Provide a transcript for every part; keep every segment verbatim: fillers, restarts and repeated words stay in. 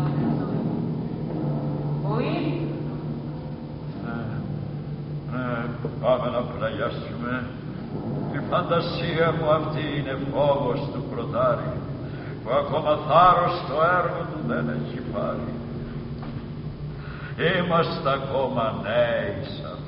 Πού είναι? Ναι, πάμε να πλαγιάσουμε. Η φαντασία μου αυτή είναι φόβος του κροτάρι, που ακόμα θάρρος το έργο του δεν έχει πάρει. Είμαστε ακόμα νέοι σ' αυτά.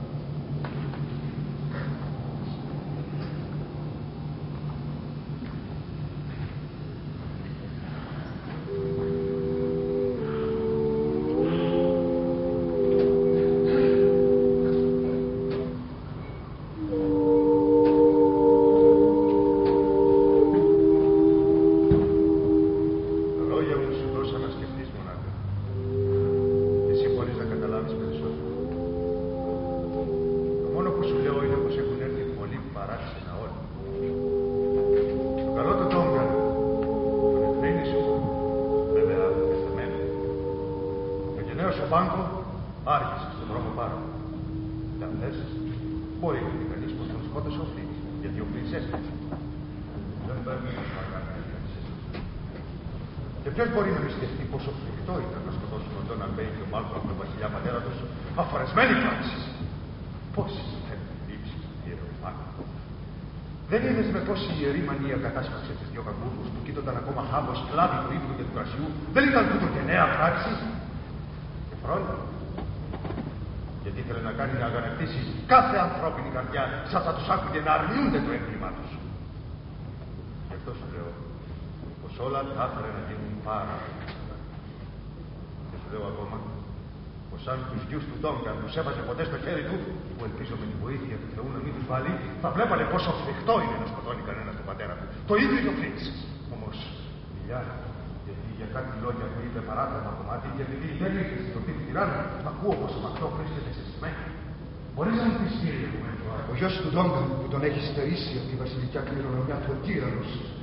Δεν ήταν τούτο και νέα πράξη. Και φρόνημα. Γιατί ήθελε να κάνει να αγανακτήσει κάθε ανθρώπινη καρδιά, σαν θα τους άκουγε να αρνιούνται το έγκλημά τους. Γι' αυτό σου λέω πως όλα θα ήθελε να γίνουν πάρα πολύ. Και σου λέω ακόμα πως αν τους γιους του Ντόγκαν τους έβαζε ποτέ στο χέρι του, που ελπίζω με τη βοήθεια του Θεού να μην τους βάλει, θα βλέπανε πόσο φρικτό είναι να σκοτώνει κανένα τον πατέρα του. Το ίδιο και ο Φλίξ. Όμως, μιλιά. Γιατί για κάτι λόγια που είπε παράδειγμα το μάτι, και επειδή δεν ήρθε στην τροπή του τυράννου, ακούω πως ο αυτό βρίσκεται σε σημαίνει. Μπορείς να μου πεις, κύριε, ο γιος του Ντόγκαν που τον έχει στερήσει από τη βασιλικιά κληρονομιά του ο τύραννος,